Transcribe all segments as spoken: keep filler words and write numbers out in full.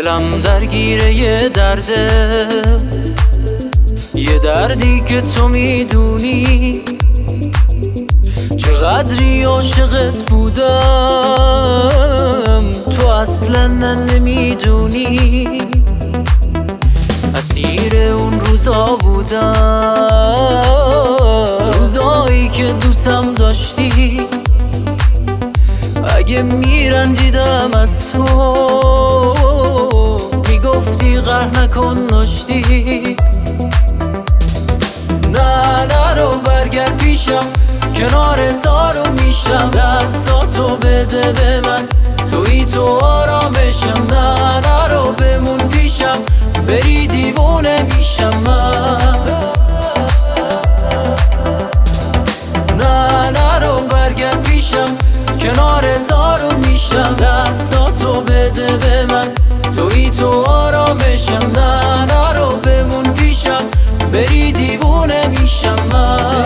دلم درگیره یه درده، یه دردی که تو میدونی چقدری عاشقت بودم، تو اصلا نمیدونی. اسیر اون روزا بودم، روزایی که دوستم داشتی. اگه میرنجیدم از تو میگفتی قهر نکن ناشتی. نه نرو برگرد پیشم، کنار تارو میشم. دستاتو بده به من، توی تو آرامشم. نه نرو بمون پیشم، بری دیوونه میشم من. نه نرو برگرد پیشم، کنار تارو میشم. دستاتو بده به من، توی تو آرامشم. نه نرو بمون پیشم، بری دیوونه میشم من.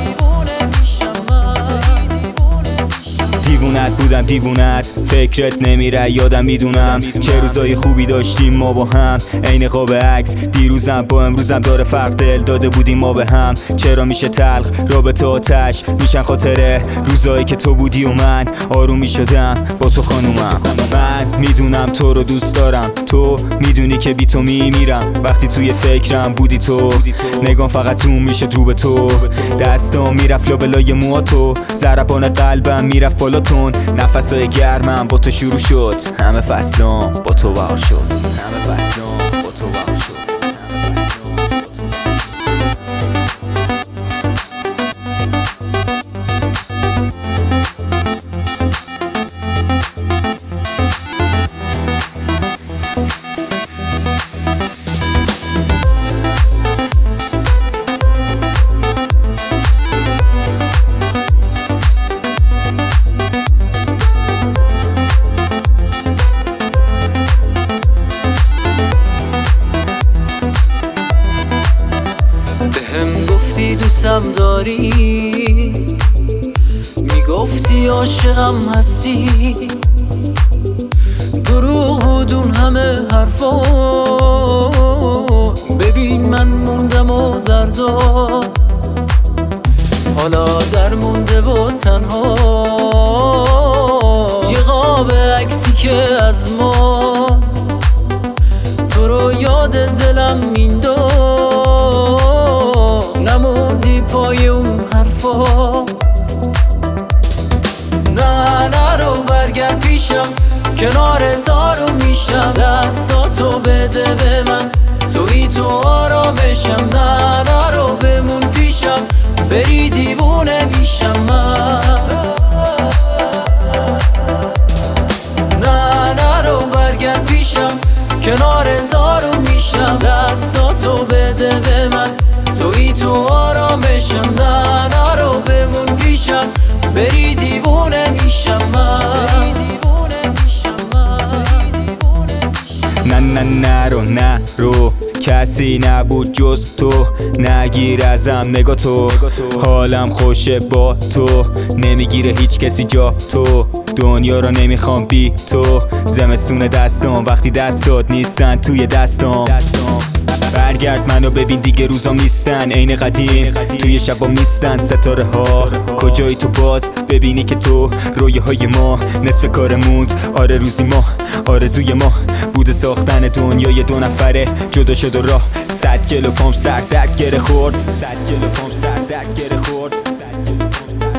دیوونت بودم دیوونت، فکرت نمیره یادم میدونم. چه روزای خوبی داشتیم ما با هم، عین قاب عکس. دیروزم با امروزم داره فرق، دل داده بودیم ما به هم. چرا میشه تلخ رابطه آتش میشن خاطره روزایی که تو بودی و من آروم میشدم با تو خانومم. من میدونم تو رو دوست دارم، تو میدونی که بی تو میمیرم. وقتی توی فکرم بودی تو، نگام فقط تو میشه تو به تو. دستام میرفت لابلای موهاتو، ضربان قلبم میرفت بالاتون. نفسای گرمم با تو شروع شد، همه فصلام با تو بهار شد. همه فصلام با تو بهار شد. دوستم داری، میگفتی عاشقم هستی. دروغ بودون همه حرفا، ببین من موندم و دردا. حالا در مونده و تنها، یه قاب عکسی که از ما تو رو یاد دلم مینداخت. نموندی پای اون حرفا. نه نرو برگرد پیشم، کنار تارو میشم. دستاتو بده به من، توی تو آرامشم. نه نرو بمون پیشم، بری دیوونه میشم من. نه نرو برگرد پیشم، کنار تارو میشم. دستاتو بده به من، توی تو آرامشم. نه نرو بمون پیشم، بری دیوونه میشم من. نه نه نرو نرو، کسی نبود جز تو. نگیر ازم نگاه تو، حالم خوشه با تو. نمیگیره هیچ کسی جا تو، دنیا رو نمیخوام بی تو. زمستون دستام وقتی دستات نیستن توی دستام. برگرد منو ببین دیگه روزام نیستن عین قدیم. توی شبام نیستن ستاره ها، کجایی تو باز ببینی که تو رویه های ما. نصف کار موند، آره روزی ما آرزوی ما بوده ساختن دنیای دو نفره. جدا شد و راه صد کیلو پام سر درد گره خورد. صد کیلو پام سر درد گره خورد.